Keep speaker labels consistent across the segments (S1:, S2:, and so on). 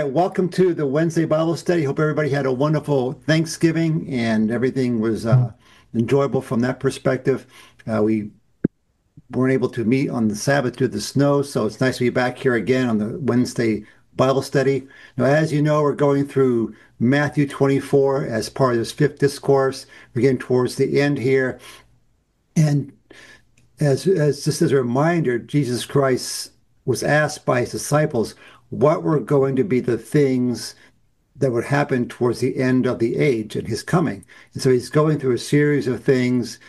S1: welcome to the Wednesday Bible study. Hope everybody had a wonderful Thanksgiving and everything was enjoyable from that perspective. We weren't able to meet on the Sabbath due to the snow, so it's nice to be back here again on the Wednesday Bible study. Now, as you know, we're going through Matthew 24 as part of this fifth discourse. We're getting towards the end here. And as just as a reminder, Jesus Christ was asked by his disciples what were going to be the things that would happen towards the end of the age and his coming. And so he's going through a series of things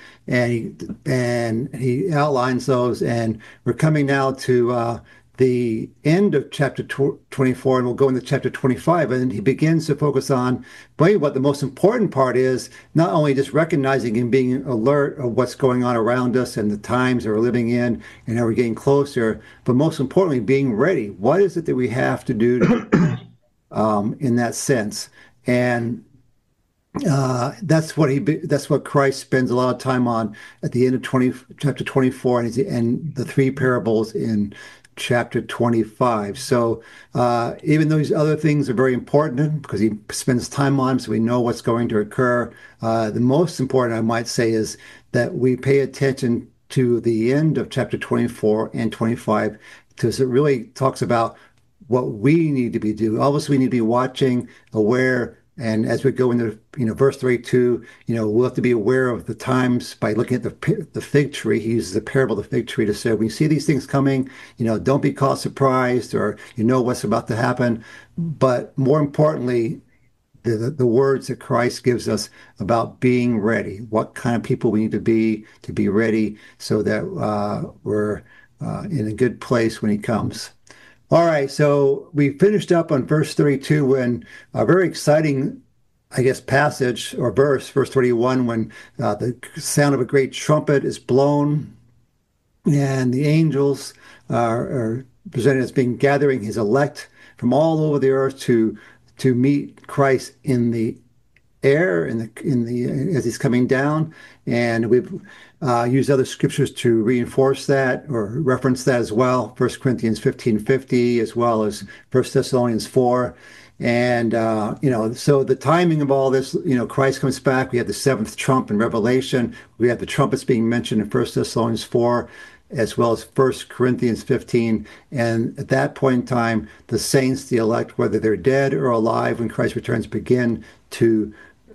S1: and he outlines those. And we're coming now to the end of chapter 24, and we'll go into chapter 25. And he begins to focus on, boy, what the most important part is, not only just recognizing and being alert of what's going on around us and the times that we're living in and how we're getting closer, but most importantly, being ready. What is it that we have to do in that sense? And that's what Christ spends a lot of time on at the end of chapter 24 and the three parables in chapter 25. So even though these other things are very important because he spends time on them, so we know what's going to occur, the most important, I might say, is that we pay attention to the end of chapter 24 and 25 because it really talks about what we need to be doing. Obviously, we need to be watching, aware, and as we go into, verse 32, we'll have to be aware of the times by looking at the fig tree. He uses the parable of the fig tree to say, when you see these things coming, don't be caught surprised, or what's about to happen. But more importantly, the words that Christ gives us about being ready, what kind of people we need to be ready so that we're in a good place when he comes. All right, so we finished up on verse 32 when a very exciting, I guess, passage or verse 31, when the sound of a great trumpet is blown and the angels are presented as being gathering his elect from all over the earth to meet Christ in the air as he's coming down. And we've used other scriptures to reinforce that or reference that as well. 1 Corinthians 15:50, as well as 1 Thessalonians 4. And, so the timing of all this, Christ comes back. We have the seventh trump in Revelation. We have the trumpets being mentioned in 1 Thessalonians 4, as well as 1 Corinthians 15. And at that point in time, the saints, the elect, whether they're dead or alive when Christ returns, begin to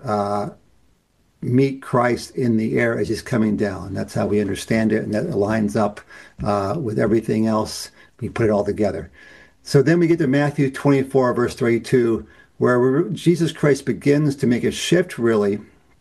S1: meet Christ in the air as he's coming down. That's how we understand it, and that aligns up with everything else. We put it all together. So then we get to Matthew 24, verse 32, where Jesus Christ begins to make a shift, really,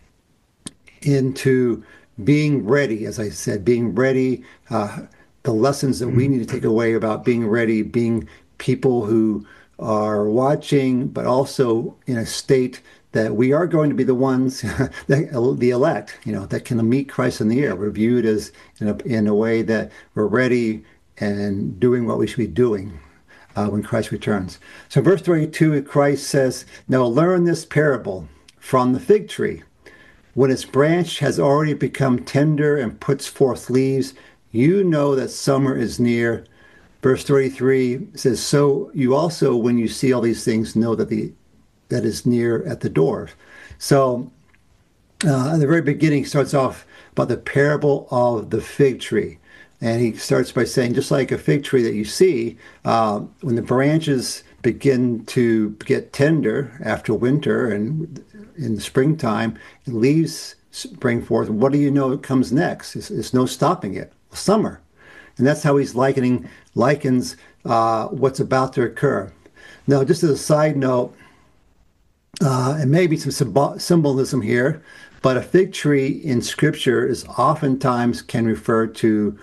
S1: into being ready, as I said, being ready, the lessons that we need to take away about being ready, being people who are watching, but also in a state that we are going to be the ones, the elect, that can meet Christ in the air. We're viewed as in a way that we're ready and doing what we should be doing when Christ returns. So verse 32, Christ says, "Now learn this parable from the fig tree. When its branch has already become tender and puts forth leaves, you know that summer is near." Verse 33 says, "So you also, when you see all these things, know that is near at the door." So at the very beginning, he starts off about the parable of the fig tree. And he starts by saying, just like a fig tree that you see, when the branches begin to get tender after winter and in the springtime, the leaves spring forth. What do you know comes next? It's no stopping it. Summer. And that's how he likens what's about to occur. Now, just as a side note, and maybe some symbolism here, but a fig tree in Scripture is oftentimes can refer to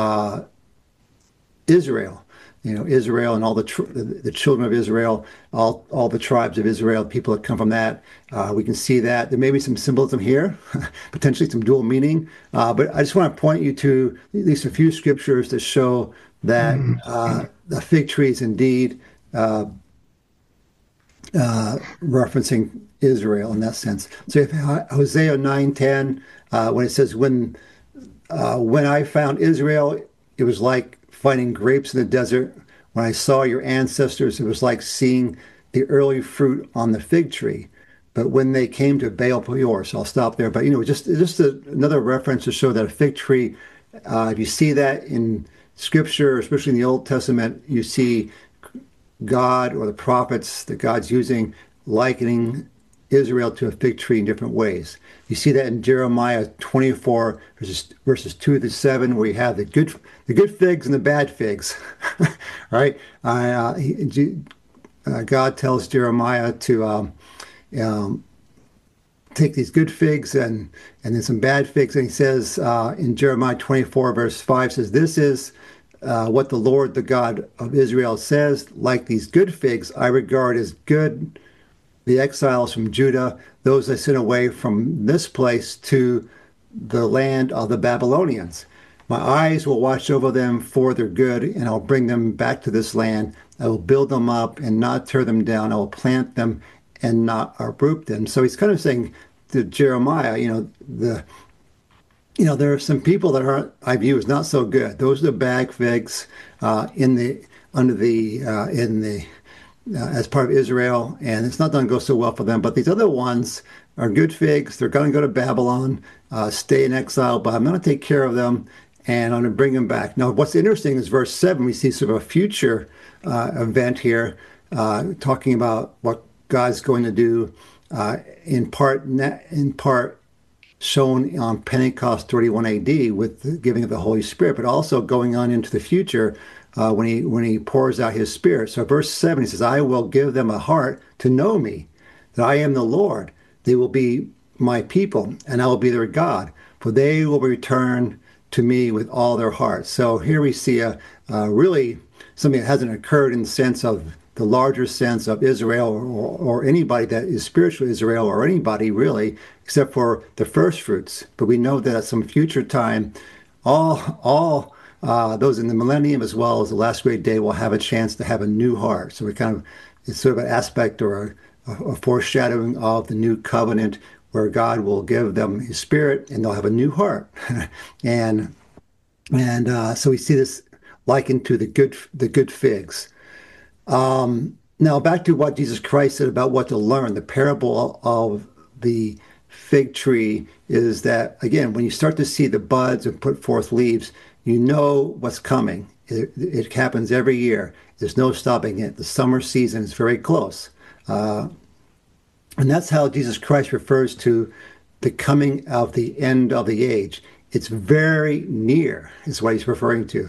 S1: Israel. Israel and all the children of Israel, all the tribes of Israel, people that come from that. We can see that. There may be some symbolism here, potentially some dual meaning. But I just want to point you to at least a few scriptures that show that the fig tree is indeed referencing Israel in that sense. So if Hosea 9:10, when it says, when I found Israel, it was like finding grapes in the desert. When I saw your ancestors, it was like seeing the early fruit on the fig tree. But when they came to Baal Peor, so I'll stop there. But another reference to show that a fig tree, if you see that in Scripture, especially in the Old Testament, you see God or the prophets that God's using likening Israel to a fig tree in different ways. You see that in Jeremiah 24 verses 2 to 7, where you have the good figs and the bad figs, right? God tells Jeremiah to take these good figs and then some bad figs, and he says in Jeremiah 24 verse 5 says, "This is what the Lord, the God of Israel, says: like these good figs, I regard as good the exiles from Judah, those I sent away from this place to the land of the Babylonians. My eyes will watch over them for their good, and I'll bring them back to this land. I will build them up and not tear them down. I will plant them and not uproot them." So he's kind of saying to Jeremiah, there are some people that I view as not so good. Those are the bad figs as part of Israel, and it's not going to go so well for them. But these other ones are good figs. They're going to go to Babylon, stay in exile, but I'm going to take care of them, and I'm going to bring them back. Now, what's interesting is verse 7. We see sort of a future event here, talking about what God's going to do, in part shown on Pentecost 31 AD with the giving of the Holy Spirit, but also going on into the future when he pours out his Spirit. So verse 7, he says, "I will give them a heart to know me, that I am the Lord. They will be my people, and I will be their God, for they will return to me with all their heart." So here we see a really something that hasn't occurred in the sense of the larger sense of Israel or anybody that is spiritual Israel or anybody really, except for the first fruits. But we know that at some future time, all those in the millennium as well as the last great day will have a chance to have a new heart. So it's sort of an aspect or a foreshadowing of the new covenant where God will give them his Spirit and they'll have a new heart. and so we see this likened to the good figs. Now back to what Jesus Christ said about what to learn. The parable of the fig tree is that, again, when you start to see the buds and put forth leaves, you know what's coming. It happens every year. There's no stopping it. The summer season is very close. And that's how Jesus Christ refers to the coming of the end of the age. It's very near, is what he's referring to.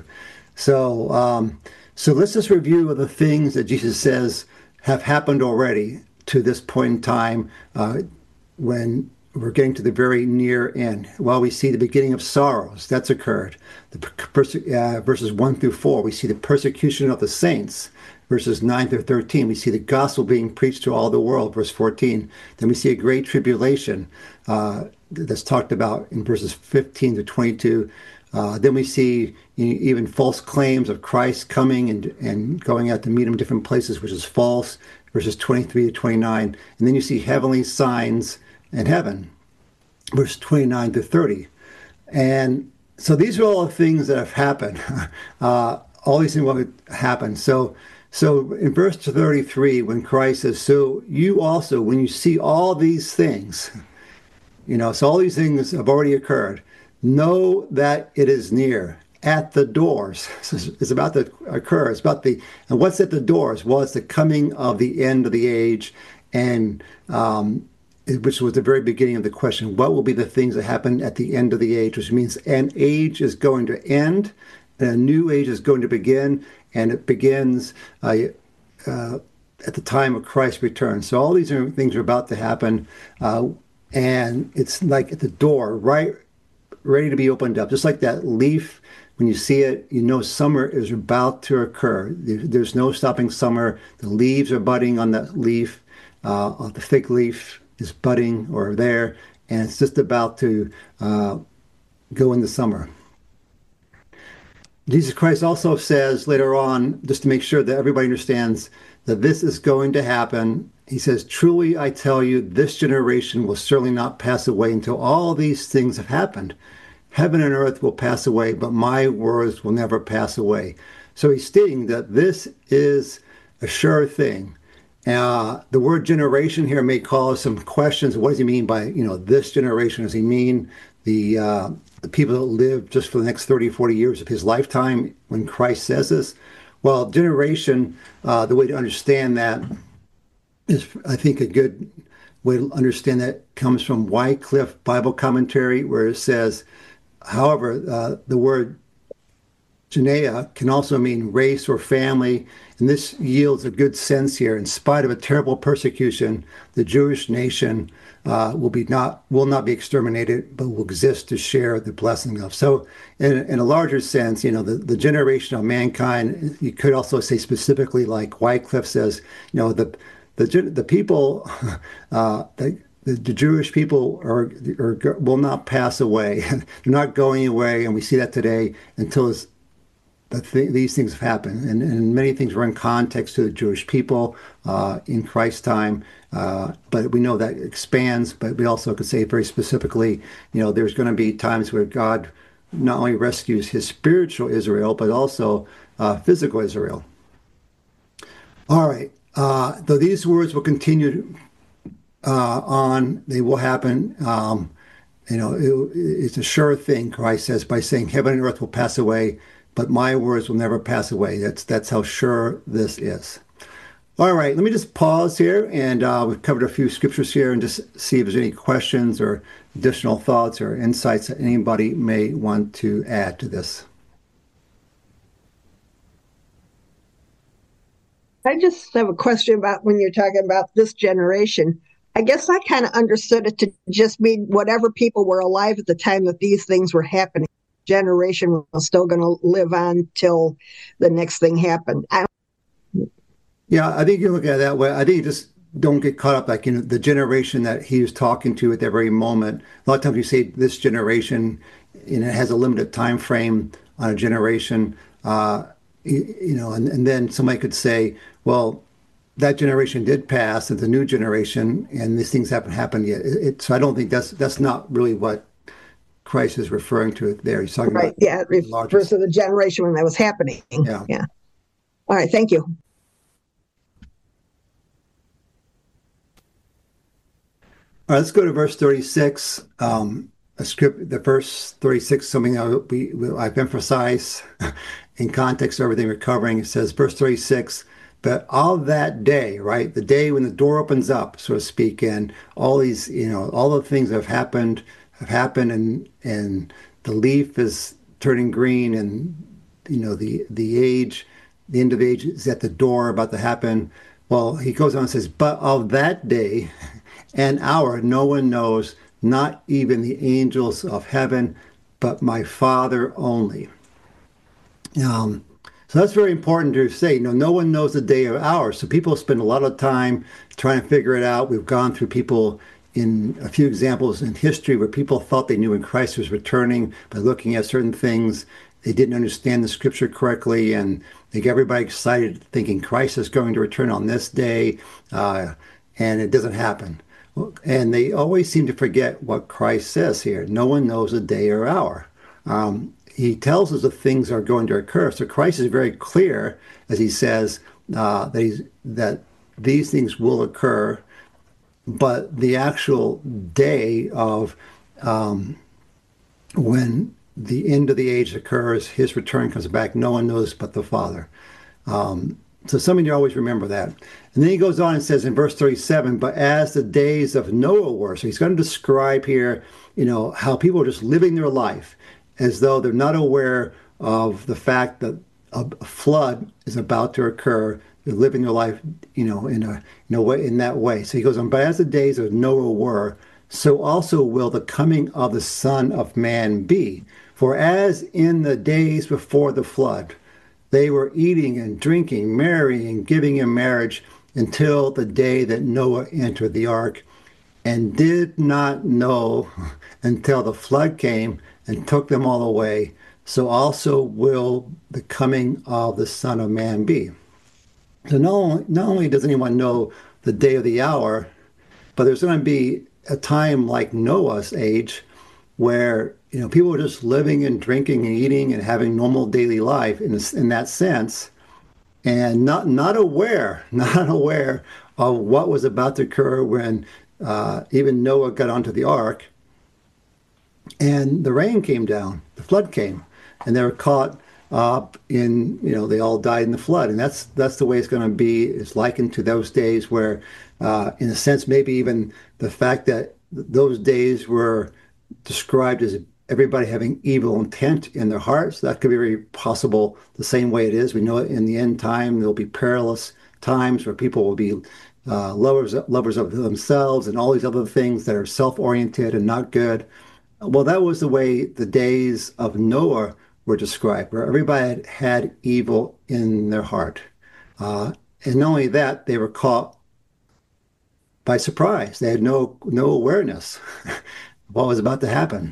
S1: So let's just review the things that Jesus says have happened already to this point in time when we're getting to the very near end. Well, we see the beginning of sorrows. That's occurred. Verses 1 through 4, we see the persecution of the saints. Verses 9 through 13, we see the gospel being preached to all the world. Verse 14, then we see a great tribulation that's talked about in verses 15 to 22. Then we see even false claims of Christ coming and going out to meet him in different places, which is false, verses 23 to 29. And then you see heavenly signs in heaven, verse 29 to 30. And so these are all the things that have happened. All these things will happen. So in verse 33, when Christ says, "So you also, when you see all these things," so all these things have already occurred, "know that it is near, at the doors." So it's about to occur. And what's at the doors? Well, it's the coming of the end of the age, and which was the very beginning of the question. What will be the things that happen at the end of the age? Which means an age is going to end, and a new age is going to begin, and it begins at the time of Christ's return. So all these things are about to happen, and it's like at the door, right, ready to be opened up. Just like that leaf, when you see it, you know summer is about to occur. There's no stopping summer. The leaves are budding on that leaf. The fig leaf is budding or there, and it's just about to go into summer. Jesus Christ also says later on, just to make sure that everybody understands that this is going to happen, he says, "Truly I tell you, this generation will certainly not pass away until all these things have happened. Heaven and earth will pass away, but my words will never pass away." So he's stating that this is a sure thing. The word generation here may cause some questions. What does he mean by, this generation? Does he mean the people that live just for the next 30, 40 years of his lifetime when Christ says this? Well, generation, the way to understand that is, I think, a good way to understand that comes from Wycliffe Bible Commentary, where it says, however, the word Genea can also mean race or family, and this yields a good sense here. In spite of a terrible persecution, the Jewish nation will not be exterminated, but will exist to share the blessing of. So, in a larger sense, the generation of mankind. You could also say specifically, like Wycliffe says, the people, the Jewish people will not pass away. They're not going away, and we see that today until these things have happened, and many things were in context to the Jewish people in Christ's time, but we know that expands. But we also could say very specifically, there's going to be times where God not only rescues his spiritual Israel, but also physical Israel. All right, though these words will continue on, they will happen. It's a sure thing, Christ says, by saying heaven and earth will pass away, but my words will never pass away. That's how sure this is. All right, let me just pause here, and we've covered a few scriptures here, and just see if there's any questions or additional thoughts or insights that anybody may want to add to this.
S2: I just have a question about when you're talking about this generation. I guess I kind of understood it to just mean whatever people were alive at the time that these things were happening. Generation was still going to live on till the next thing happened.
S1: Yeah, I think you look at it that way. I think you just don't get caught up like the generation that he was talking to at that very moment. A lot of times you say this generation, it has a limited time frame on a generation, and then somebody could say, well, that generation did pass, it's a new generation, and these things haven't happened yet. So I don't think that's not really what Christ is referring to there. He's talking about
S2: it refers to the generation when that was happening.
S1: Yeah.
S2: All right, thank you.
S1: All right, let's go to verse 36. The verse 36, something I've emphasized in context of everything we're covering. It says, verse 36, but all that day, right, the day when the door opens up, so to speak, and all these, all the things that have happened, and the leaf is turning green, and the end of age is at the door, about to happen. Well, he goes on and says, but of that day and hour no one knows, not even the angels of heaven, but my Father only. So that's very important to say. No one knows the day or hour. So people spend a lot of time trying to figure it out. We've gone through people in a few examples in history where people thought they knew when Christ was returning by looking at certain things. They didn't understand the scripture correctly, and they got everybody excited thinking Christ is going to return on this day, and it doesn't happen. And they always seem to forget what Christ says here. No one knows a day or hour. He tells us that things are going to occur. So Christ is very clear, as he says, that these things will occur, but the actual day of when the end of the age occurs, his return comes back, no one knows but the Father. So something to always remember that. And then he goes on and says in verse 37, but as the days of Noah were. So he's going to describe here, how people are just living their life as though they're not aware of the fact that a flood is about to occur. They're living their life, in that way. So he goes on, but as the days of Noah were, so also will the coming of the Son of Man be. For as in the days before the flood, they were eating and drinking, marrying, giving in marriage, until the day that Noah entered the ark, and did not know until the flood came and took them all away. So also will the coming of the Son of Man be. So not only does anyone know the day or the hour, but there's going to be a time like Noah's age where people are just living and drinking and eating and having normal daily life in that sense, and not aware of what was about to occur when even Noah got onto the ark and the rain came down, the flood came, and they were caught up in, they all died in the flood. And that's the way it's going to be. It's likened to those days where, in a sense, maybe even the fact that those days were described as everybody having evil intent in their hearts. That could be very possible the same way it is. We know in the end time, there'll be perilous times where people will be lovers of themselves and all these other things that are self-oriented and not good. Well, that was the way the days of Noah were described, where everybody had evil in their heart. And not only that, they were caught by surprise. They had no awareness of what was about to happen.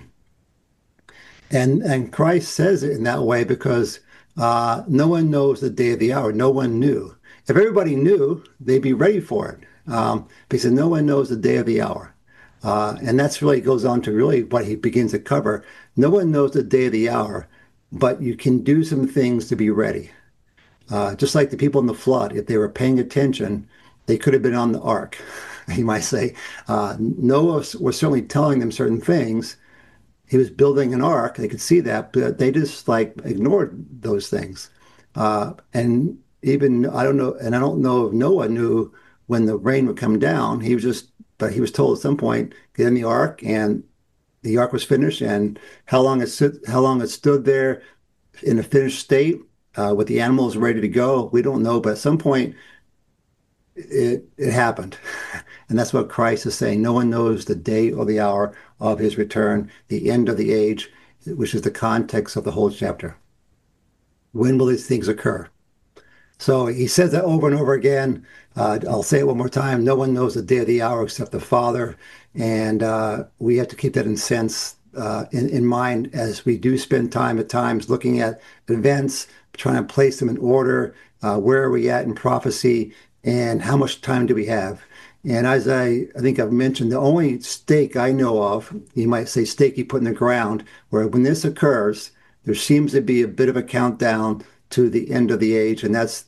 S1: And Christ says it in that way because no one knows the day of the hour. No one knew. If everybody knew, they'd be ready for it. Because no one knows the day of the hour. And that's really goes on to really what he begins to cover. No one knows the day of the hour, but you can do some things to be ready. Just like the people in the flood, if they were paying attention, they could have been on the ark, you might say. Noah was certainly telling them certain things. He was building an ark. They could see that, but they just like ignored those things. And even I don't know, and I don't know if Noah knew when the rain would come down. But he was told at some point, get in the ark, and the ark was finished. And how long it stood there in a finished state with the animals ready to go, we don't know. But at some point, it happened. And that's what Christ is saying. No one knows the day or the hour of his return, the end of the age, which is the context of the whole chapter. When will these things occur? So he says that over and over again. I'll say it one more time. No one knows the day or the hour except the Father. And we have to keep that in mind as we do spend time at times looking at events, trying to place them in order. Where are we at in prophecy? And how much time do we have? And as I think I've mentioned, the only stake I know of, you might say stake you put in the ground, where when this occurs, there seems to be a bit of a countdown to the end of the age, and that's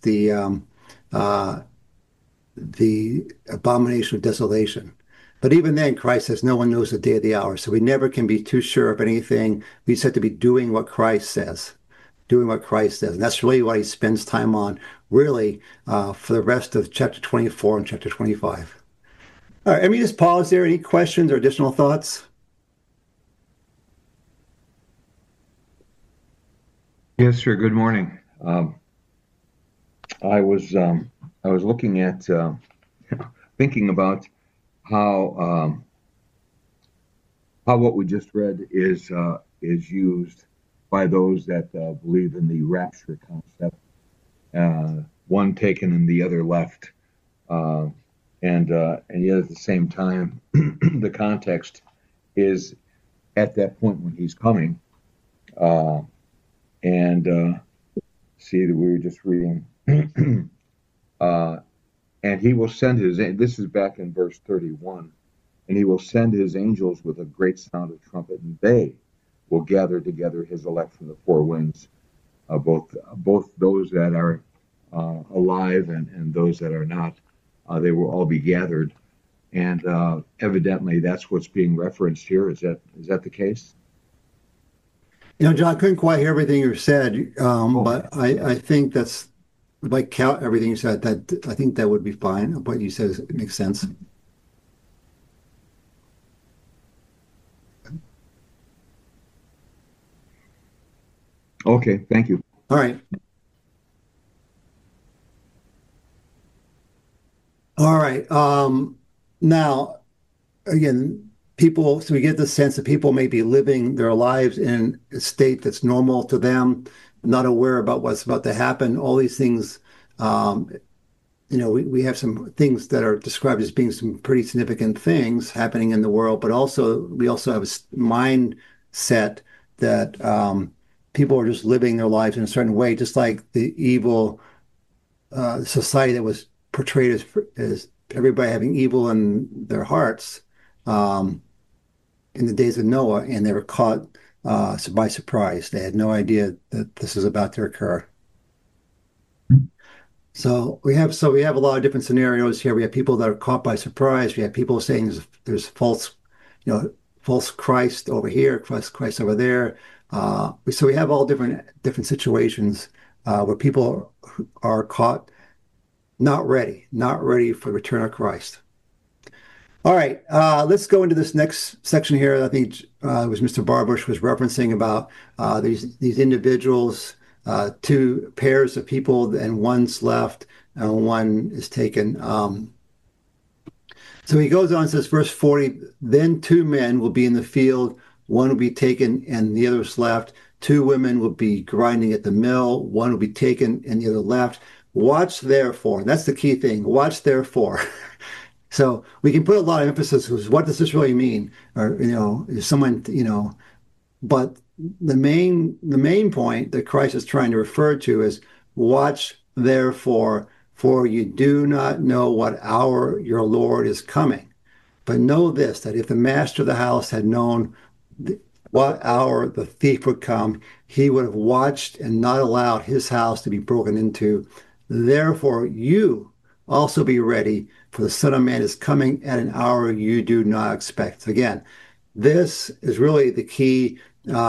S1: the abomination of desolation. But even then, Christ says no one knows the day of the hour, so we never can be too sure of anything. We just have to be doing what Christ says, doing what Christ says, and that's really what he spends time on, really, for the rest of chapter 24 and chapter 25. All right, let me just pause there. Any questions or additional thoughts?
S3: Yes, sir. Good morning. I was looking at thinking about how what we just read is used by those that believe in the rapture concept. One taken and the other left, and yet at the same time, the context is at that point when he's coming. See that we were just reading, and he will send this is back in verse 31, and he will send his angels with a great sound of trumpet, and they will gather together his elect from the four winds, both those that are alive and those that are not. They will all be gathered, and evidently that's what's being referenced here. Is that the case?
S1: John, I couldn't quite hear everything you said, but I think that's, if I count everything you said, that I think that would be fine. What you said makes sense.
S3: Okay, thank you.
S1: All right. All right. Now, again, so we get the sense that people may be living their lives in a state that's normal to them, not aware about what's about to happen. All these things, we have some things that are described as being some pretty significant things happening in the world, but we also have a mindset that people are just living their lives in a certain way, just like the evil society that was portrayed as everybody having evil in their hearts. In the days of Noah, and they were caught by surprise. They had no idea that this was about to occur. So we have a lot of different scenarios here. We have people that are caught by surprise. We have people saying there's false, you know, false Christ over here, Christ over there. So we have all different situations where people are caught not ready for the return of Christ. All right, let's go into this next section here. I think it was Mr. Barbush was referencing about these individuals, two pairs of people, and one's left and one is taken. So he goes on and says, verse 40, then two men will be in the field, one will be taken and the other's left. Two women will be grinding at the mill, one will be taken and the other left. Watch therefore. That's the key thing. Watch therefore. So we can put a lot of emphasis on what does this really mean? Or, is someone, but the main point that Christ is trying to refer to is watch therefore, for you do not know what hour your Lord is coming. But know this, that if the master of the house had known what hour the thief would come, he would have watched and not allowed his house to be broken into. Therefore, you also be ready, for the Son of Man is coming at an hour you do not expect. Again, this is really the key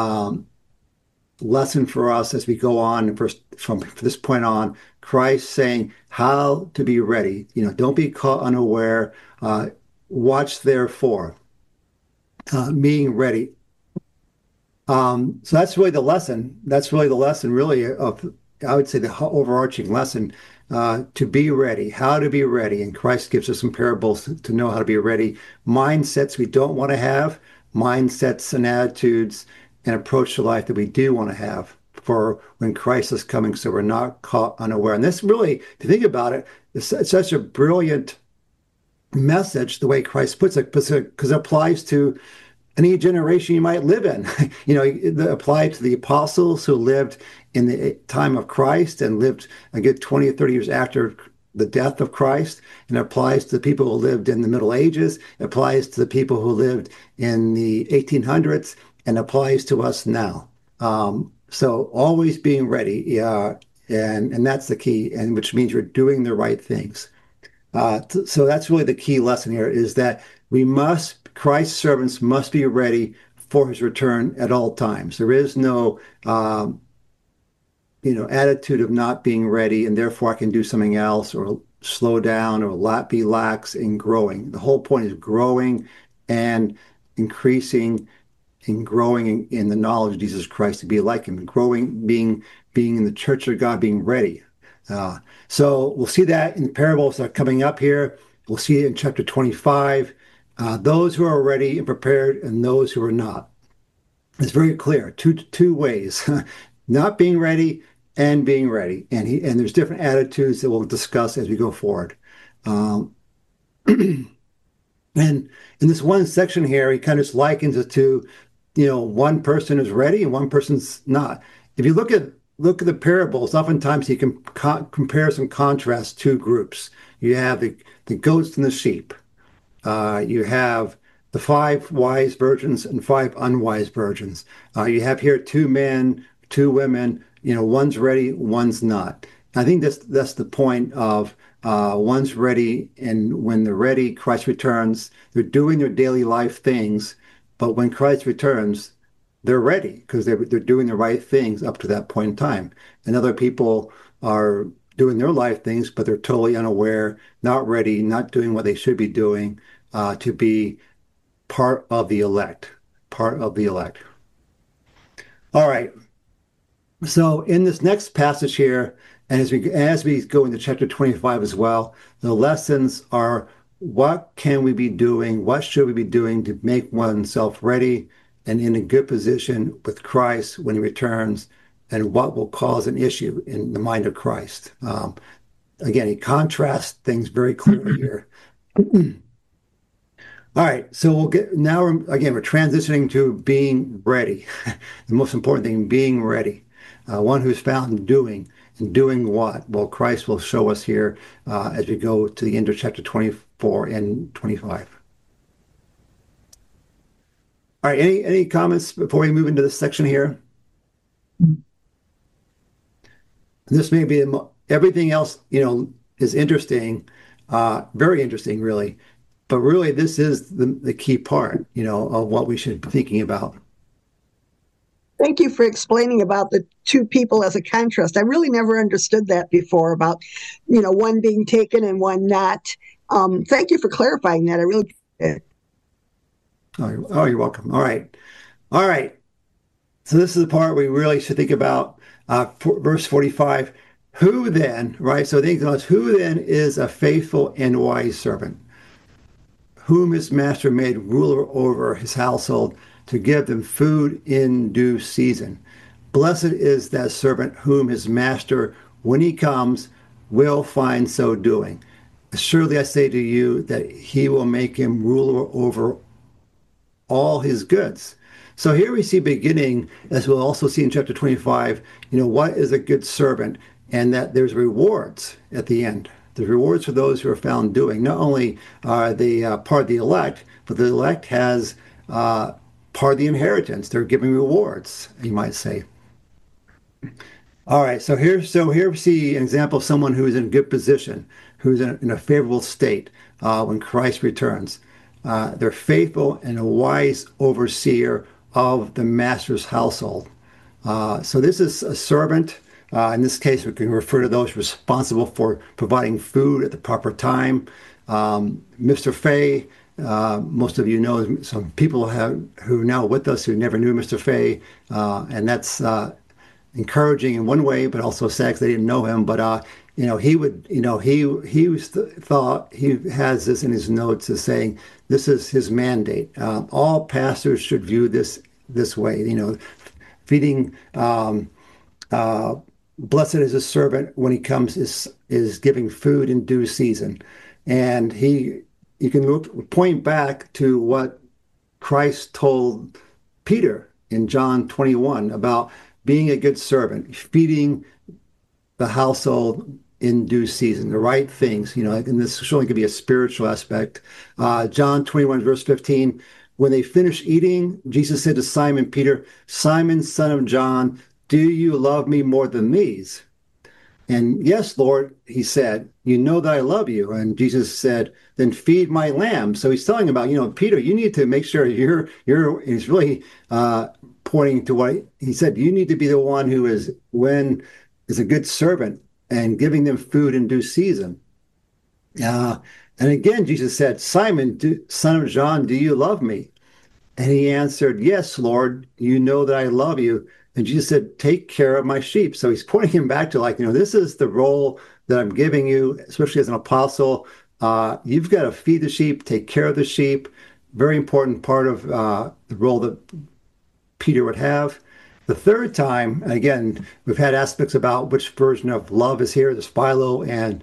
S1: lesson for us as we go on from this point on. Christ saying how to be ready. Don't be caught unaware. Watch therefore, being ready. So that's really the lesson. That's really the lesson, really, of, I would say, the overarching lesson, to be ready, how to be ready. And Christ gives us some parables to know how to be ready. Mindsets we don't want to have, mindsets and attitudes and approach to life that we do want to have for when Christ is coming, so we're not caught unaware. And this really, to think about it, is such a brilliant message, the way Christ puts it, because it applies to any generation you might live in. It applied to the apostles who lived in the time of Christ and lived a good 20 or 30 years after the death of Christ. And it applies to the people who lived in the Middle Ages. It applies to the people who lived in the 1800s, and applies to us now. So always being ready, and that's the key, and which means you're doing the right things. So that's really the key lesson here, is that Christ's servants must be ready for his return at all times. There is no, attitude of not being ready and therefore I can do something else or slow down or be lax in growing. The whole point is growing and increasing and growing in the knowledge of Jesus Christ, to be like him, and growing, being in the church of God, being ready. So we'll see that in the parables that are coming up here. We'll see it in chapter 25. Those who are ready and prepared and those who are not. It's very clear, two ways, not being ready and being ready. And there's different attitudes that we'll discuss as we go forward. And in this one section here, he kind of likens it to, one person is ready and one person's not. If you look at the parables, oftentimes you can compare some contrast two groups. You have the goats and the sheep. You have the 5 wise virgins and 5 unwise virgins. You have here 2 men, 2 women. One's ready, one's not. I think that's the point of one's ready, and when they're ready, Christ returns. They're doing their daily life things, but when Christ returns, they're ready because they're doing the right things up to that point in time. And other people are doing their life things, but they're totally unaware, not ready, not doing what they should be doing to be part of the elect. Part of the elect. All right. So in this next passage here, and as we go into chapter 25 as well, the lessons are, what can we be doing? What should we be doing to make oneself ready and in a good position with Christ when he returns, and what will cause an issue in the mind of Christ? Again, he contrasts things very clearly here. All right, so we're transitioning to being ready. The most important thing, being ready. One who's found doing. And doing what? Well, Christ will show us here as we go to the end of chapter 24 and 25. All right, any comments before we move into this section here? This may be everything else, is interesting, very interesting, really. But really, this is the key part, of what we should be thinking about.
S2: Thank you for explaining about the two people as a contrast. I really never understood that before about, one being taken and one not. Thank you for clarifying that. I really.
S1: Oh, you're welcome. All right. All right. So this is the part we really should think about. Verse 45. Who then, right? So think about who then is a faithful and wise servant, whom his master made ruler over his household to give them food in due season. Blessed is that servant whom his master, when he comes, will find so doing. Surely I say to you that he will make him ruler over all his goods. So here we see beginning, as we'll also see in chapter 25, what is a good servant, and that there's rewards at the end. There's rewards for those who are found doing. Not only are they part of the elect, but the elect has part of the inheritance. They're giving rewards, you might say. All right, so here we see an example of someone who is in a good position, who's in a favorable state when Christ returns. They're faithful and a wise overseer of the master's household. So this is a servant. In this case, we can refer to those responsible for providing food at the proper time. Mr. Fay, most of you know some people who are now with us who never knew Mr. Fay, and that's encouraging in one way, but also sad because they didn't know him. But he would, thought he has this in his notes as saying this is his mandate. All pastors should view this way. Feeding. Blessed is a servant when he comes is giving food in due season, and you can point back to what Christ told Peter in John 21 about being a good servant, feeding the household in due season, the right things, and this surely could be a spiritual aspect. John 21, verse 15, when they finished eating, Jesus said to Simon Peter, Simon, son of John, do you love me more than these? And yes, Lord, he said, you know that I love you. And Jesus said, then feed my lambs. So he's telling about, Peter, you need to make sure he's really pointing to what he said. You need to be the one who is a good servant and giving them food in due season. And again, Jesus said, Simon, son of John, do you love me? And he answered, yes, Lord, you know that I love you. And Jesus said, take care of my sheep. So he's pointing him back to this is the role that I'm giving you, especially as an apostle. You've got to feed the sheep, take care of the sheep. Very important part of the role that Peter would have. The third time, again, we've had aspects about which version of love is here. There's philo and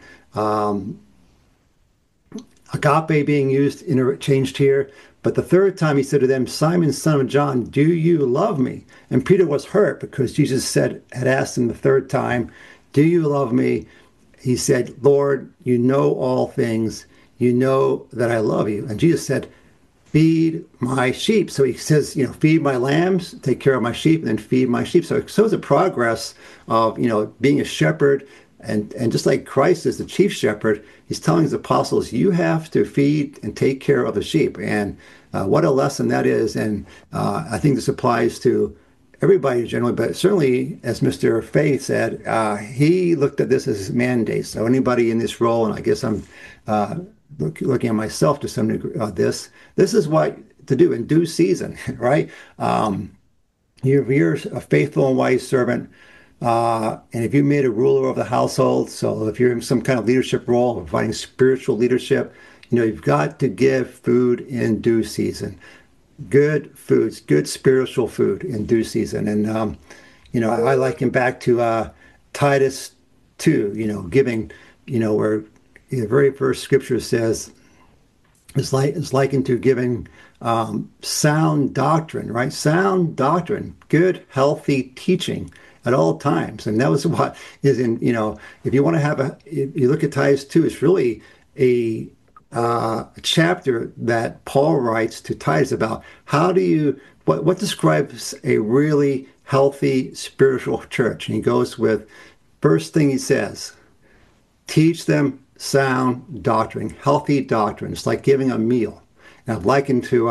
S1: agape being interchanged here. But the third time he said to them, Simon, son of John, do you love me? And Peter was hurt because Jesus had asked him the third time, do you love me? He said, Lord, you know all things. You know that I love you. And Jesus said, feed my sheep. So he says, feed my lambs, take care of my sheep, and then feed my sheep. So it shows the progress of, being a shepherd. And just like Christ is the chief shepherd, he's telling his apostles, you have to feed and take care of the sheep. And what a lesson that is. And I think this applies to everybody generally, but certainly, as Mr. Fay said, he looked at this as his mandate. So anybody in this role, and I guess I'm looking at myself to some degree, this is what to do in due season, right? You're a faithful and wise servant. And if you made a ruler of the household, so if you're in some kind of leadership role, providing spiritual leadership, you've got to give food in due season. Good foods, good spiritual food in due season. And, I liken back to Titus 2, giving, where the very first scripture says, it's likened to giving sound doctrine, right? Sound doctrine, good, healthy teaching at all times. And that was what is in, if you want to if you look at Titus 2, it's really a chapter that Paul writes to Titus about what describes a really healthy spiritual church. And he goes with, first thing he says, Teach them sound doctrine, healthy doctrine. It's like giving a meal. And I've likened to,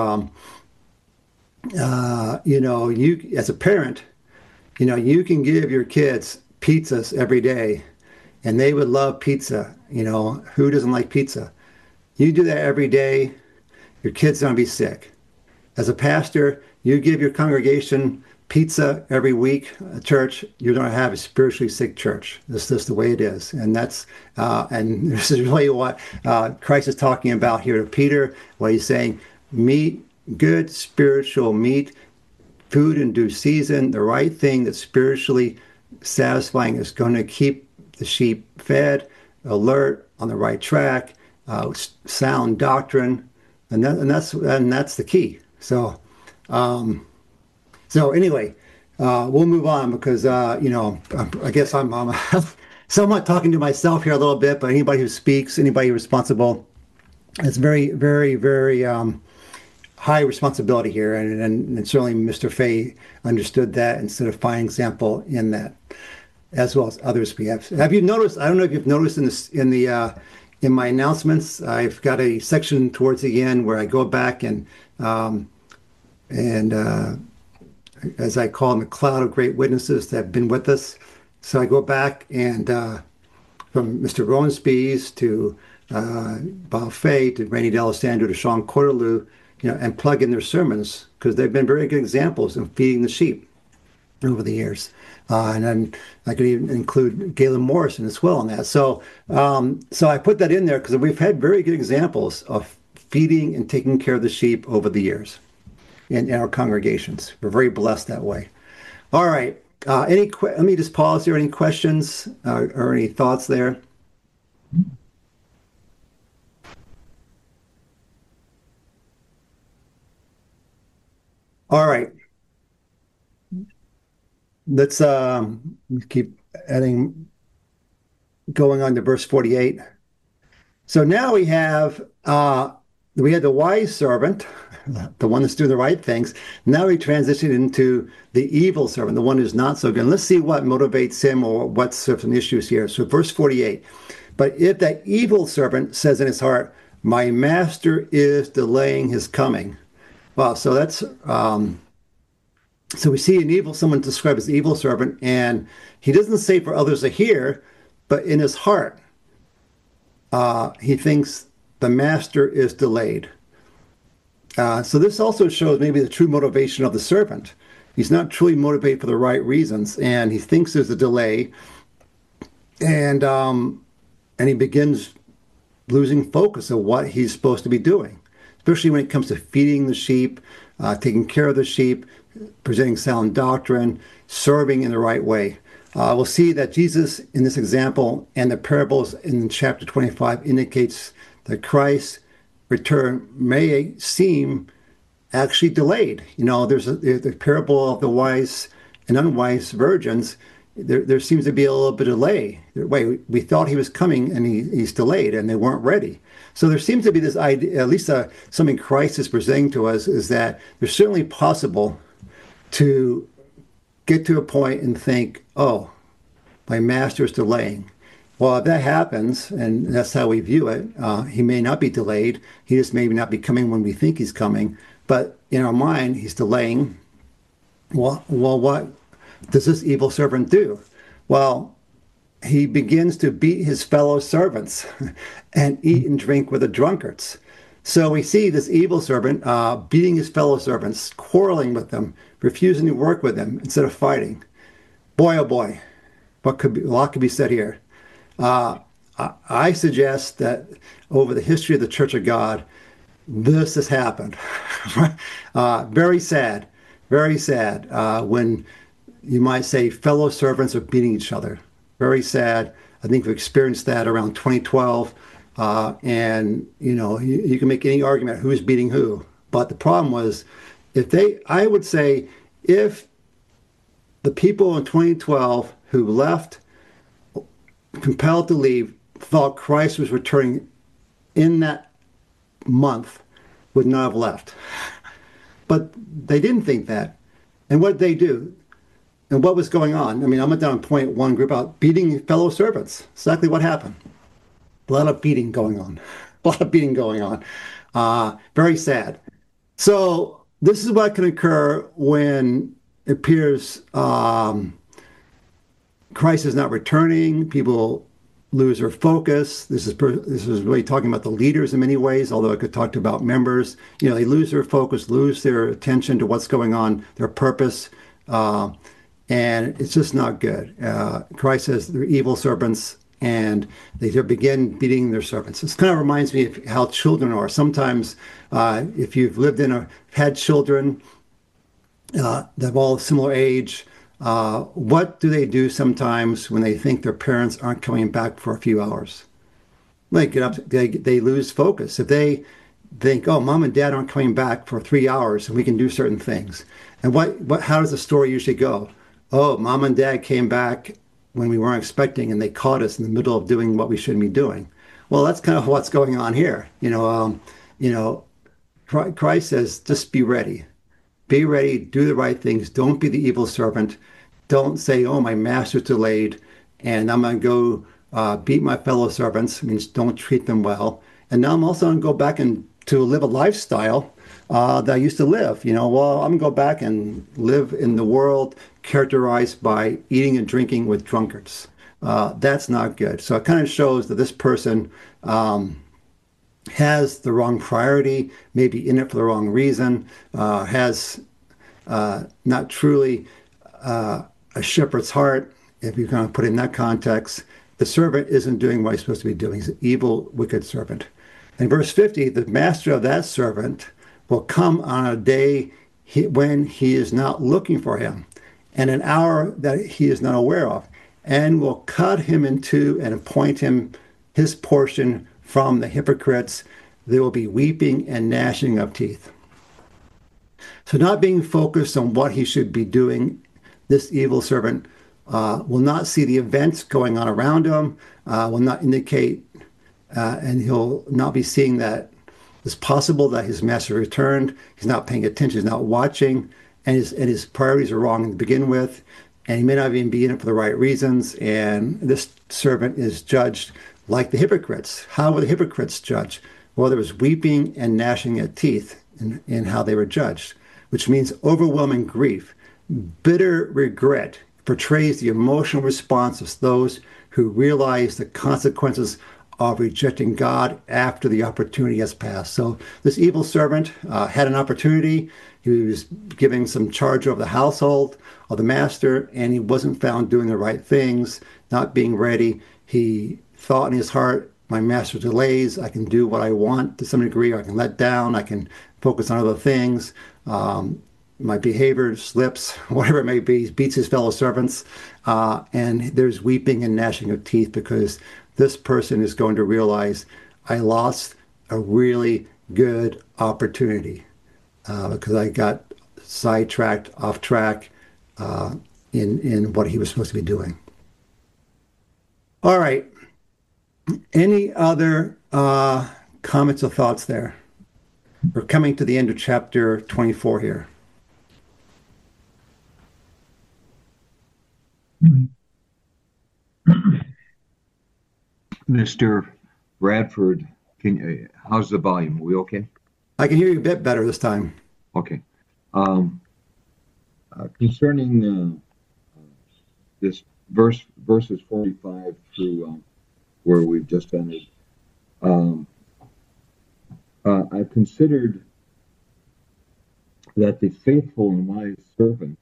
S1: you as a parent, you can give your kids pizzas every day, and they would love pizza. Who doesn't like pizza? You do that every day, your kid's going to be sick. As a pastor, you give your congregation pizza every week at church, you're going to have a spiritually sick church. This is the way it is. And and this is really what Christ is talking about here to Peter, what he's saying, meat, good spiritual meat, food in due season, the right thing that's spiritually satisfying is going to keep the sheep fed, alert, on the right track, sound doctrine, and that's the key. So anyway, we'll move on because I guess I'm somewhat talking to myself here a little bit. But anybody who speaks, anybody responsible, it's very, very, very high responsibility here, and certainly Mr. Fay understood that and set a fine example in that, as well as others we have. Have you noticed? I don't know if you've noticed in my announcements, I've got a section towards the end where I go back and as I call them, a cloud of great witnesses that have been with us. So I go back and from Mr. Rowan Spees to Bob Fay to Randy D'Alessandro to Sean Cordelou, and plug in their sermons because they've been very good examples of feeding the sheep over the years. And then I could even include Galen Morrison as well on that. So I put that in there because we've had very good examples of feeding and taking care of the sheep over the years in our congregations. We're very blessed that way. All right. Let me just pause here. Any questions or any thoughts there? All right. Let's keep going on to verse 48. So now we had the wise servant, the one that's doing the right things. Now we transition into the evil servant, the one who's not so good. And let's see what motivates him or what's some issues here. So verse 48. But if that evil servant says in his heart, my master is delaying his coming. Well, so that's so we see someone described as the evil servant, and he doesn't say for others to hear, but in his heart, he thinks the master is delayed. So this also shows maybe the true motivation of the servant. He's not truly motivated for the right reasons, and he thinks there's a delay, and he begins losing focus of what he's supposed to be doing, especially when it comes to feeding the sheep, taking care of the sheep, presenting sound doctrine, serving in the right way. We'll see that Jesus in this example and the parables in chapter 25 indicates that Christ's return may seem actually delayed. There's the parable of the wise and unwise virgins. There seems to be a little bit of delay. Wait, we thought he was coming and he's delayed and they weren't ready. So there seems to be this idea, at least something Christ is presenting to us, is that there's certainly possible to get to a point and think, oh, my master is delaying. Well, if that happens, and that's how we view it, he may not be delayed. He just may not be coming when we think he's coming. But in our mind, he's delaying. Well, what does this evil servant do? Well, he begins to beat his fellow servants and eat and drink with the drunkards. So we see this evil servant beating his fellow servants, quarreling with them, refusing to work with them instead of fighting. Boy, oh boy, a lot could be said here. I suggest that over the history of the Church of God, this has happened. Very sad, when you might say fellow servants are beating each other. Very sad. I think we've experienced that around 2012. And, you can make any argument who's beating who. But the problem was, I would say, if the people in 2012 who left, compelled to leave, thought Christ was returning in that month, would not have left. But they didn't think that. And what did they do? And what was going on? I mean, I'm down point one group out beating fellow servants. Exactly what happened. A lot of beating going on. A lot of beating going on. Very sad. So this is what can occur when it appears Christ is not returning. People lose their focus. This is really talking about the leaders in many ways, although I could talk about members. They lose their focus, lose their attention to what's going on, their purpose, and it's just not good. Christ says they're evil servants, and they begin beating their servants. This kind of reminds me of how children are. Sometimes, if you've had children that have all similar age, what do they do sometimes when they think their parents aren't coming back for a few hours? They get up, they lose focus. If they think, oh, mom and dad aren't coming back for 3 hours and we can do certain things. And how does the story usually go? Oh, mom and dad came back when we weren't expecting and they caught us in the middle of doing what we shouldn't be doing. Well, that's kind of what's going on here. Christ says, just be ready. Be ready, do the right things. Don't be the evil servant. Don't say, oh, my master's delayed and I'm going to go beat my fellow servants. It means don't treat them well. And now I'm also going to go back and to live a lifestyle that I used to live. Well, I'm going to go back and live in the world characterized by eating and drinking with drunkards. That's not good. So it kind of shows that this person has the wrong priority, maybe in it for the wrong reason, has not truly a shepherd's heart, if you're going to put it in that context. The servant isn't doing what he's supposed to be doing. He's an evil, wicked servant. In verse 50, the master of that servant will come on a day when he is not looking for him, and an hour that he is not aware of, and will cut him in two and appoint him his portion from the hypocrites. There will be weeping and gnashing of teeth. So not being focused on what he should be doing, this evil servant will not see the events going on around him, will not indicate, and he'll not be seeing that it's possible that his master returned. He's not paying attention, he's not watching, and his priorities are wrong to begin with, and he may not even be in it for the right reasons, and this servant is judged like the hypocrites. How were the hypocrites judged? Well, there was weeping and gnashing of teeth in how they were judged, which means overwhelming grief. Bitter regret portrays the emotional response of those who realize the consequences of rejecting God after the opportunity has passed. So this evil servant had an opportunity. He was giving some charge over the household of the master, and he wasn't found doing the right things, not being ready. He thought in his heart, my master delays, I can do what I want to some degree, or I can let down, I can focus on other things. My behavior slips, whatever it may be. He beats his fellow servants, and there's weeping and gnashing of teeth because this person is going to realize I lost a really good opportunity because I got sidetracked, off track in what he was supposed to be doing. All right. Any other comments or thoughts there? We're coming to the end of chapter 24 here.
S3: Mr. Bradford, how's the volume? Are we okay?
S1: I can hear you a bit better this time.
S3: Okay. Concerning this verses 45 through where we've just ended, I've considered that the faithful and wise servant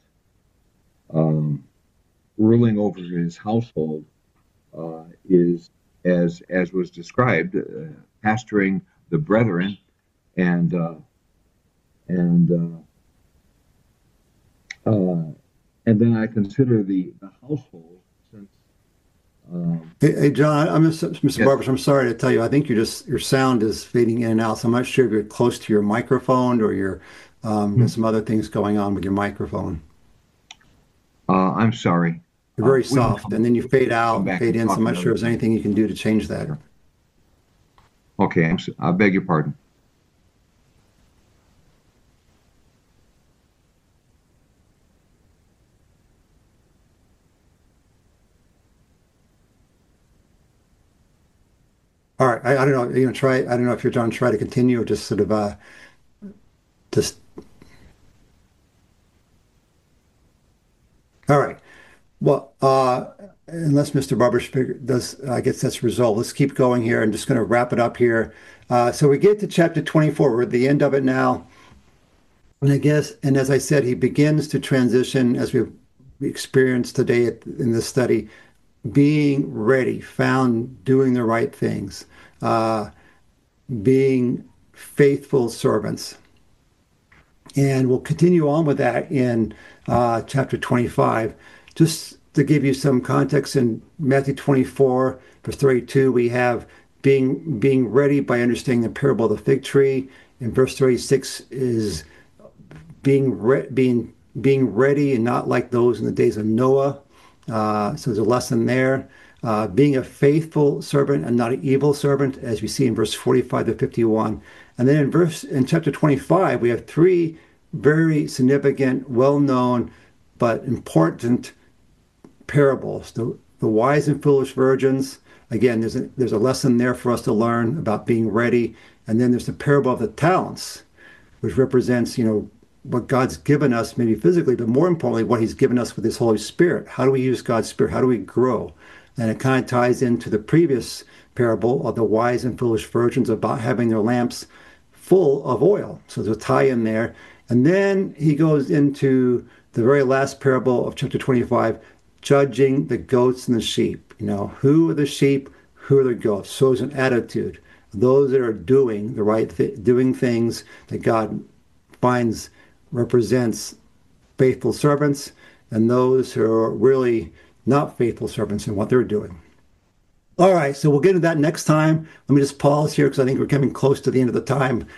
S3: ruling over his household is, as was described, pastoring the brethren and then I consider the household since.
S1: Hey, John, Mr. Yes. Barbers, I'm sorry to tell you, I think your sound is fading in and out. So I'm not sure if you're close to your microphone or there's some other things going on with your microphone.
S3: I'm sorry.
S1: You're very soft, and then you fade out, fade in. So I'm not sure if there's anything you can do to change that.
S3: Okay, I beg your pardon.
S1: All right. I don't know. Try. I don't know if you're done. Try to continue or just sort of just. All right. Well, unless Mr. Barber does, I guess that's resolved. Let's keep going here. I'm just going to wrap it up here. So we get to chapter 24. We're at the end of it now. And I guess, and as I said, he begins to transition as we've experienced today in this study, being ready, found doing the right things, uh, being faithful servants. And we'll continue on with that in chapter 25. Just to give you some context, in Matthew 24, verse 32, we have being ready by understanding the parable of the fig tree. In verse 36 is being ready and not like those in the days of Noah. So there's a lesson there. Being a faithful servant and not an evil servant, as we see in verse 45 to 51. And then in chapter 25, we have three very significant, well-known, but important parables. The wise and foolish virgins. Again, there's a lesson there for us to learn about being ready. And then there's the parable of the talents, which represents, what God's given us, maybe physically, but more importantly, what he's given us with his Holy Spirit. How do we use God's Spirit? How do we grow? And it kind of ties into the previous parable of the wise and foolish virgins about having their lamps full of oil. So there's a tie in there. And then he goes into the very last parable of chapter 25, judging the goats and the sheep. Who are the sheep? Who are the goats? So there's an attitude. Those that are doing the right doing things that God finds represents faithful servants, and those who are really not faithful servants in what they're doing. All right, so we'll get into that next time. Let me just pause here because I think we're coming close to the end of the time